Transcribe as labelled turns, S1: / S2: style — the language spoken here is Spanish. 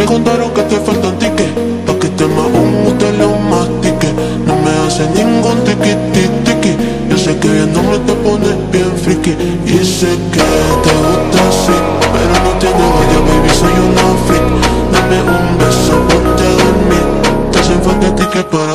S1: Me contaron que te faltan tickets, pa' que te más humo te lo mastique. No me hace ningún tiki tiki. Yo sé que viéndome te pones bien friki. Y sé que te gusta así, pero no tiene vaya, baby, soy una freak. Dame un beso, ponte a dormir. Te hacen falta tickets para